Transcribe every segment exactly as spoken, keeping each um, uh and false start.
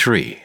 three.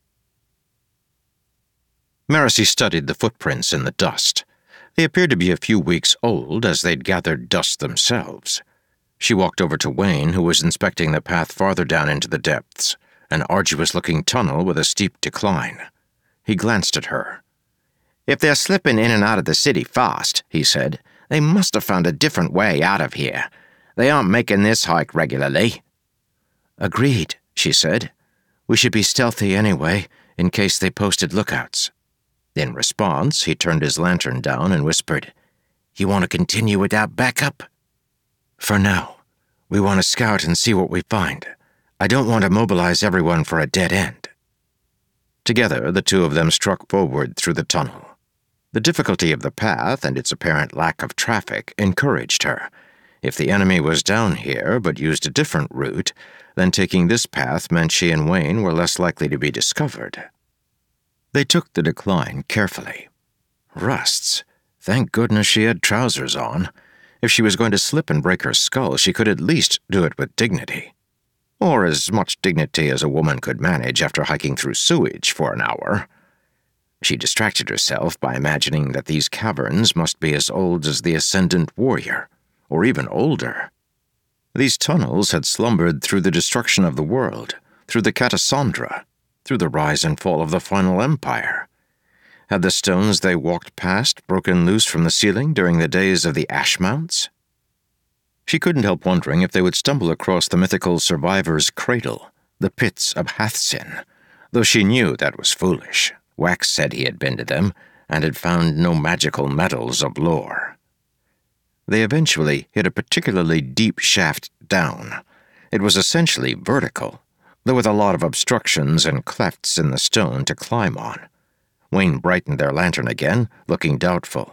Marasi studied the footprints in the dust. They appeared to be a few weeks old, as they'd gathered dust themselves. She walked over to Wayne, who was inspecting the path farther down into the depths, an arduous-looking tunnel with a steep decline. He glanced at her. "If they're slipping in and out of the city fast," he said, "they must have found a different way out of here. They aren't making this hike regularly." "Agreed," she said. "We should be stealthy anyway, in case they posted lookouts." In response, he turned his lantern down and whispered, "You want to continue without backup?" "For now. We want to scout and see what we find. I don't want to mobilize everyone for a dead end." Together, the two of them struck forward through the tunnel. The difficulty of the path and its apparent lack of traffic encouraged her. If the enemy was down here but used a different route, then taking this path meant she and Wayne were less likely to be discovered. They took the decline carefully. Rusts. Thank goodness she had trousers on. If she was going to slip and break her skull, she could at least do it with dignity. Or as much dignity as a woman could manage after hiking through sewage for an hour. She distracted herself by imagining that these caverns must be as old as the Ascendant Warrior, or even older. These tunnels had slumbered through the destruction of the world, through the Katasandra, through the rise and fall of the final empire. Had the stones they walked past broken loose from the ceiling during the days of the Ash Mounts? She couldn't help wondering if they would stumble across the mythical survivor's cradle, the pits of Hathsin, though she knew that was foolish. Wax said he had been to them and had found no magical metals of lore. They eventually hit a particularly deep shaft down. It was essentially vertical, though with a lot of obstructions and clefts in the stone to climb on. Wayne brightened their lantern again, looking doubtful.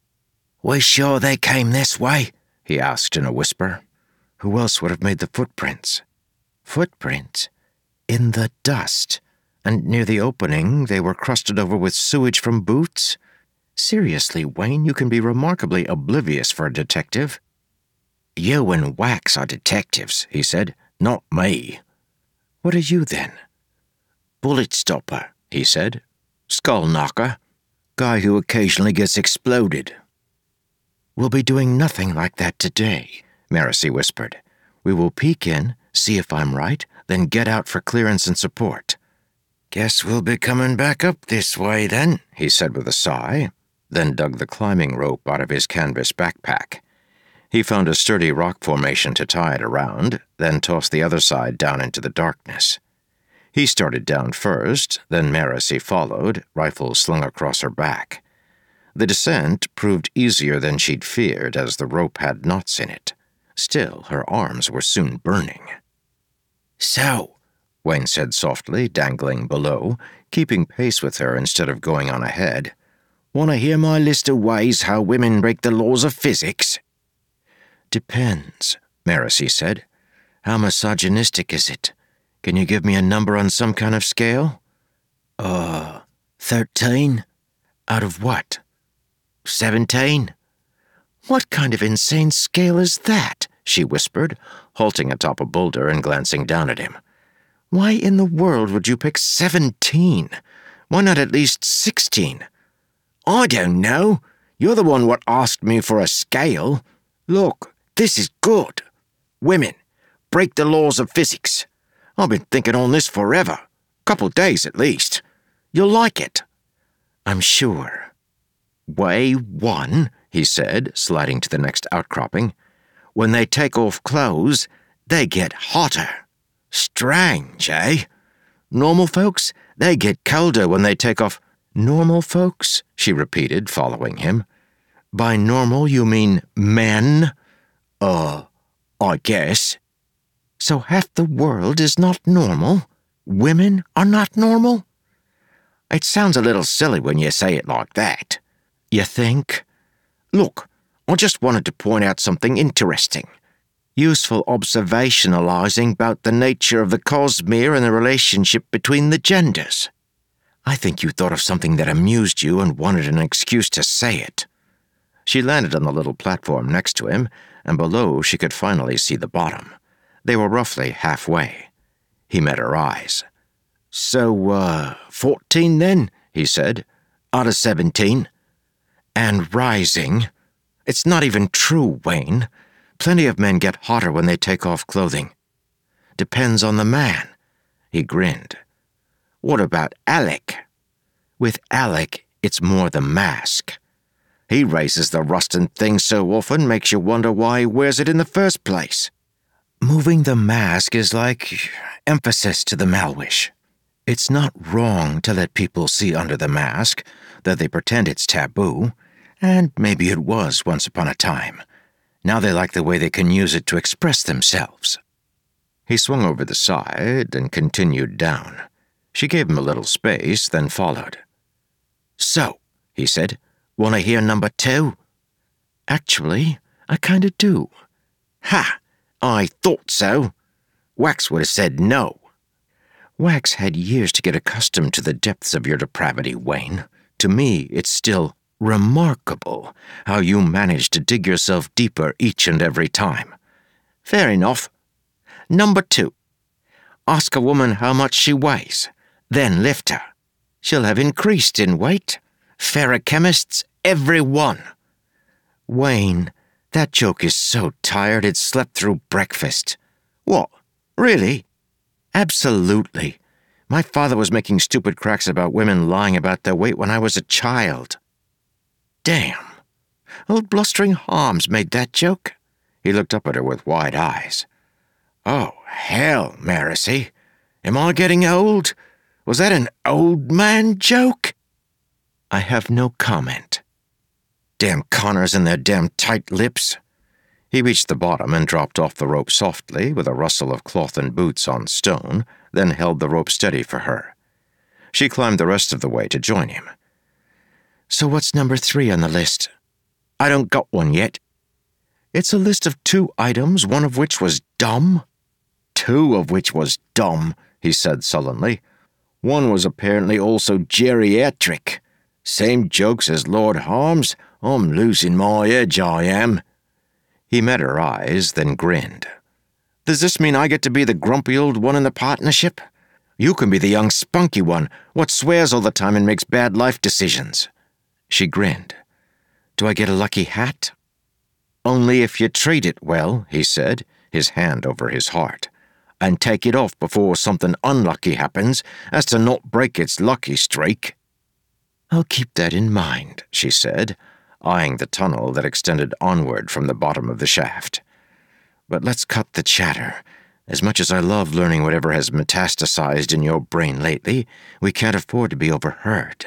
"We sure they came this way?" he asked in a whisper. Who else would have made the footprints? Footprints? In the dust, and near the opening they were crusted over with sewage from boots? Seriously, Wayne, you can be remarkably oblivious for a detective. "You and Wax are detectives," he said, "not me." "What are you, then?" "Bullet stopper," he said. "Skull knocker. Guy who occasionally gets exploded." "We'll be doing nothing like that today," Marasi whispered. "We will peek in, see if I'm right, then get out for clearance and support." "Guess we'll be coming back up this way, then," he said with a sigh, then dug the climbing rope out of his canvas backpack. He found a sturdy rock formation to tie it around, then tossed the other side down into the darkness. He started down first, then Marasi followed, rifle slung across her back. The descent proved easier than she'd feared, as the rope had knots in it. Still, her arms were soon burning. "So," Wayne said softly, dangling below, keeping pace with her instead of going on ahead, "want to hear my list of ways how women break the laws of physics?" "Depends," Marasi said. "How misogynistic is it? Can you give me a number on some kind of scale?" Uh, thirteen? Out of what? Seventeen? "What kind of insane scale is that?" she whispered, halting atop a boulder and glancing down at him. "Why in the world would you pick seventeen? Why not at least sixteen?" "I don't know. You're the one what asked me for a scale. Look, this is good. Women, break the laws of physics. I've been thinking on this forever. Couple days at least. You'll like it." "I'm sure." "Way one," he said, sliding to the next outcropping. "When they take off clothes, they get hotter. Strange, eh? Normal folks, they get colder when they take off—" "Normal folks?" she repeated, following him. "By normal you mean men?" Uh, I guess. "So half the world is not normal? Women are not normal?" "It sounds a little silly when you say it like that." "You think?" "Look, I just wanted to point out something interesting. Useful observationalizing about the nature of the cosmere and the relationship between the genders." "I think you thought of something that amused you and wanted an excuse to say it." She landed on the little platform next to him, and below she could finally see the bottom. They were roughly halfway. He met her eyes. So, uh, fourteen then, he said, out of seventeen. And rising. It's not even true, Wayne. Plenty of men get hotter when they take off clothing. Depends on the man. He grinned. What about Alec? With Alec, it's more the mask. He raises the rustin' thing so often makes you wonder why he wears it in the first place. Moving the mask is like emphasis to the Malwish. It's not wrong to let people see under the mask, though they pretend it's taboo, and maybe it was once upon a time. Now they like the way they can use it to express themselves. He swung over the side and continued down. She gave him a little space, then followed. So, he said, want to hear number two? Actually, I kind of do. Ha! I thought so. Wax would have said no. Wax had years to get accustomed to the depths of your depravity, Wayne. To me, it's still remarkable how you manage to dig yourself deeper each and every time. Fair enough. Number two. Ask a woman how much she weighs, then lift her. She'll have increased in weight. Ferrochemists, every one. Wayne, that joke is so tired it slept through breakfast. What? Really? Absolutely. My father was making stupid cracks about women lying about their weight when I was a child. Damn. Old blustering Harms made that joke? He looked up at her with wide eyes. Oh, hell, Marcy. Am I getting old? Was that an old man joke? I have no comment. Damn Connors and their damn tight lips. He reached the bottom and dropped off the rope softly with a rustle of cloth and boots on stone, then held the rope steady for her. She climbed the rest of the way to join him. So what's number three on the list? I don't got one yet. It's a list of two items, one of which was dumb. Two of which was dumb, he said sullenly. One was apparently also geriatric. Same jokes as Lord Harms. I'm losing my edge, I am. He met her eyes, then grinned. Does this mean I get to be the grumpy old one in the partnership? You can be the young spunky one, what swears all the time and makes bad life decisions. She grinned. Do I get a lucky hat? Only if you treat it well, he said, his hand over his heart, and take it off before something unlucky happens as to not break its lucky streak. I'll keep that in mind, she said, eyeing the tunnel that extended onward from the bottom of the shaft. But let's cut the chatter. As much as I love learning whatever has metastasized in your brain lately, we can't afford to be overheard.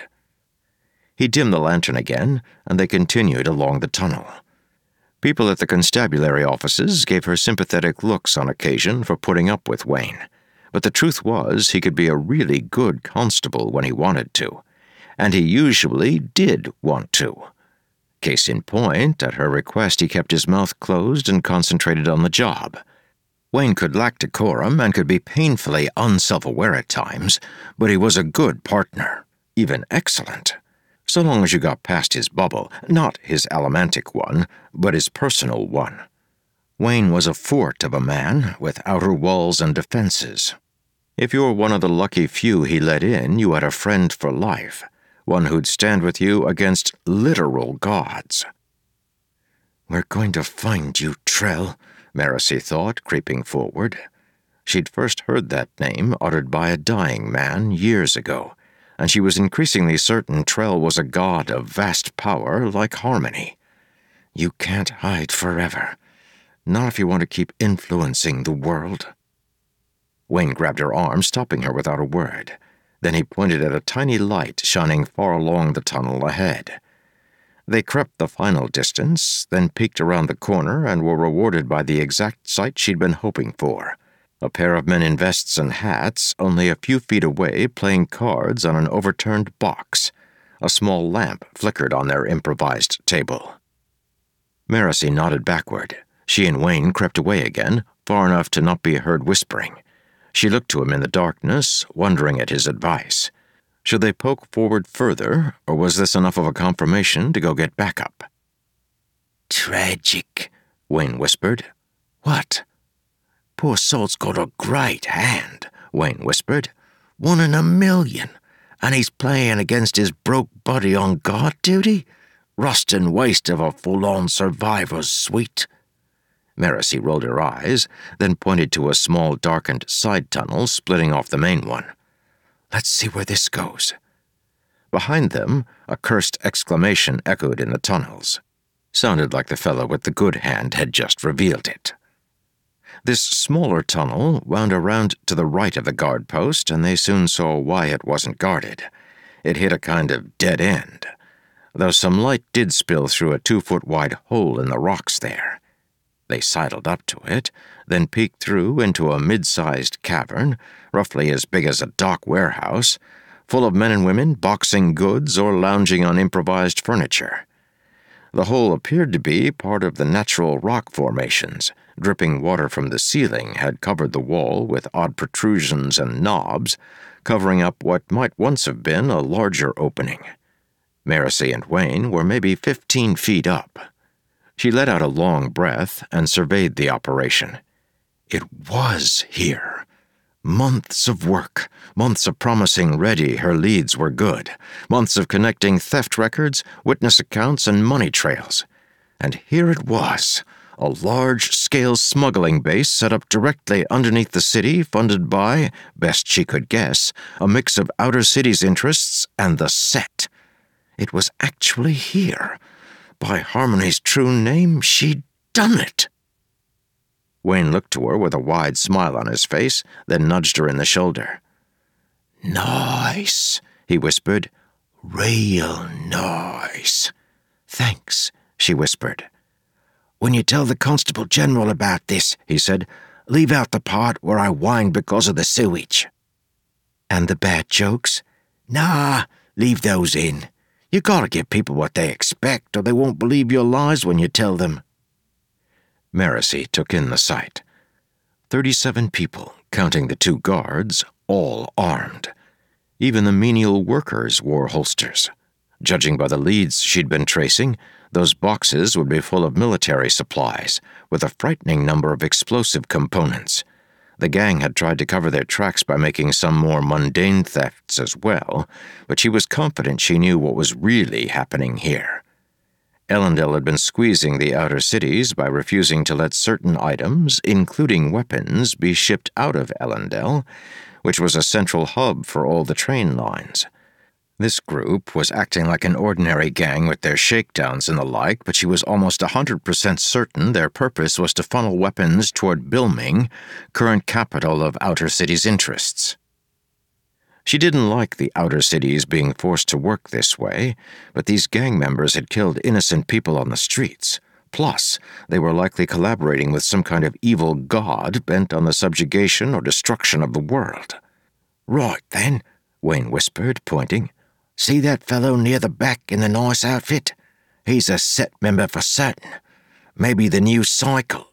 He dimmed the lantern again, and they continued along the tunnel. People at the constabulary offices gave her sympathetic looks on occasion for putting up with Wayne, but the truth was he could be a really good constable when he wanted to, and he usually did want to. Case in point, at her request he kept his mouth closed and concentrated on the job. Wayne could lack decorum and could be painfully unself-aware at times, but he was a good partner, even excellent. So long as you got past his bubble, not his allomantic one, but his personal one. Wayne was a fort of a man, with outer walls and defenses. If you were one of the lucky few he let in, you had a friend for life, one who'd stand with you against literal gods. We're going to find you, Trell, Marcy thought, creeping forward. She'd first heard that name uttered by a dying man years ago, and she was increasingly certain Trell was a god of vast power like Harmony. You can't hide forever. Not if you want to keep influencing the world. Wayne grabbed her arm, stopping her without a word. Then he pointed at a tiny light shining far along the tunnel ahead. They crept the final distance, then peeked around the corner and were rewarded by the exact sight she'd been hoping for. A pair of men in vests and hats, only a few feet away, playing cards on an overturned box. A small lamp flickered on their improvised table. Marcy nodded backward. She and Wayne crept away again, far enough to not be heard whispering. She looked to him in the darkness, wondering at his advice. Should they poke forward further, or was this enough of a confirmation to go get backup? Tragic, Wayne whispered. What? Poor soul's got a great hand, Wayne whispered. One in a million. And he's playing against his broke buddy on guard duty? Rust and waste of a full-on survivor's suite. Maracy rolled her eyes, then pointed to a small darkened side tunnel splitting off the main one. Let's see where this goes. Behind them, a cursed exclamation echoed in the tunnels. Sounded like the fellow with the good hand had just revealed it. This smaller tunnel wound around to the right of the guard post, and they soon saw why it wasn't guarded. It hit a kind of dead end, though some light did spill through a two-foot-wide hole in the rocks there. They sidled up to it, then peeked through into a mid-sized cavern, roughly as big as a dock warehouse, full of men and women boxing goods or lounging on improvised furniture. The hole appeared to be part of the natural rock formations. Dripping water from the ceiling had covered the wall with odd protrusions and knobs, covering up what might once have been a larger opening. Maracy and Wayne were maybe fifteen feet up. She let out a long breath and surveyed the operation. It was here. Months of work, months of promising Reddy her leads were good, months of connecting theft records, witness accounts, and money trails. And here it was, a large-scale smuggling base set up directly underneath the city, funded by, best she could guess, a mix of Outer City's interests and the Set. It was actually here. By Harmony's true name, she'd done it. Wayne looked to her with a wide smile on his face, then nudged her in the shoulder. Nice, he whispered. Real nice. Thanks, she whispered. When you tell the Constable General about this, he said, leave out the part where I whined because of the sewage. And the bad jokes? Nah, leave those in. You gotta give people what they expect, or they won't believe your lies when you tell them. Maracy took in the sight. Thirty-seven people, counting the two guards, all armed. Even the menial workers wore holsters. Judging by the leads she'd been tracing, those boxes would be full of military supplies, with a frightening number of explosive components. The gang had tried to cover their tracks by making some more mundane thefts as well, but she was confident she knew what was really happening here. Ellendale had been squeezing the outer cities by refusing to let certain items, including weapons, be shipped out of Ellendale, which was a central hub for all the train lines. This group was acting like an ordinary gang with their shakedowns and the like, but she was almost a hundred percent certain their purpose was to funnel weapons toward Bilming, current capital of Outer City's interests. She didn't like the Outer Cities being forced to work this way, but these gang members had killed innocent people on the streets. Plus, they were likely collaborating with some kind of evil god bent on the subjugation or destruction of the world. Right, then, Wayne whispered, pointing. See that fellow near the back in the nice outfit? He's a Set member for certain. Maybe the new Cycle.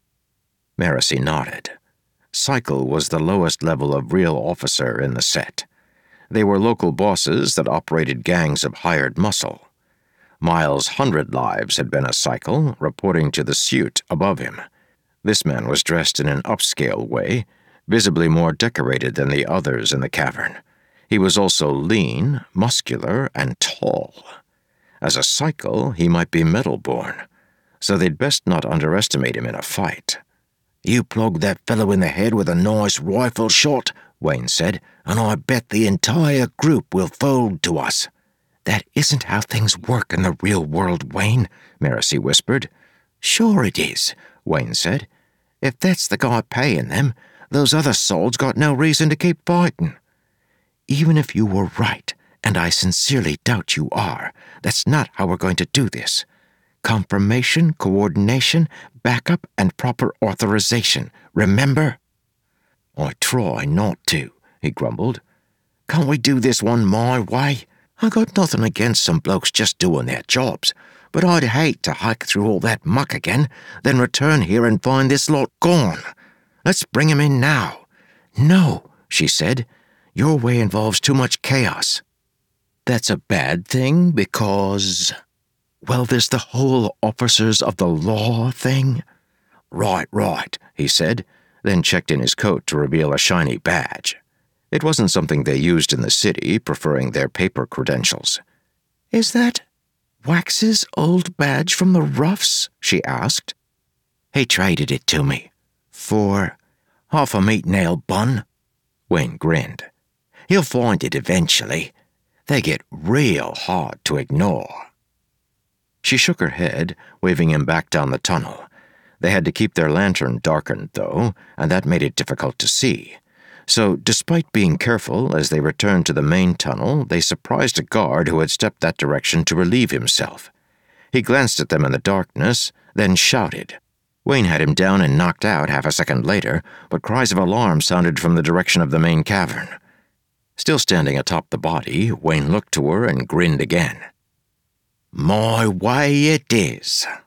Maracy nodded. Cycle was the lowest level of real officer in the Set. They were local bosses that operated gangs of hired muscle. Miles Hundred Lives had been a Cycle, reporting to the suit above him. This man was dressed in an upscale way, visibly more decorated than the others in the cavern. He was also lean, muscular, and tall. As a Cycle, he might be metal-born, so they'd best not underestimate him in a fight. You plug that fellow in the head with a nice rifle shot, Wayne said, and I bet the entire group will fold to us. That isn't how things work in the real world, Wayne, Maracy whispered. Sure it is, Wayne said. If that's the guy paying them, those other souls got no reason to keep fighting. Even if you were right, and I sincerely doubt you are, that's not how we're going to do this. Confirmation, coordination, backup, and proper authorization, remember? I try not to, he grumbled. Can't we do this one my way? I got nothing against some blokes just doing their jobs, but I'd hate to hike through all that muck again, then return here and find this lot gone. Let's bring 'em in now. No, she said. Your way involves too much chaos. That's a bad thing because... Well, there's the whole officers of the law thing. Right, right, he said, then checked in his coat to reveal a shiny badge. It wasn't something they used in the city, preferring their paper credentials. "Is that Wax's old badge from the roughs?" she asked. "He traded it to me. For half a meat nail bun." Wayne grinned. "He'll find it eventually. They get real hard to ignore." She shook her head, waving him back down the tunnel. They had to keep their lantern darkened, though, and that made it difficult to see. So, despite being careful as they returned to the main tunnel, they surprised a guard who had stepped that direction to relieve himself. He glanced at them in the darkness, then shouted. Wayne had him down and knocked out half a second later, but cries of alarm sounded from the direction of the main cavern. Still standing atop the body, Wayne looked to her and grinned again. "My way it is."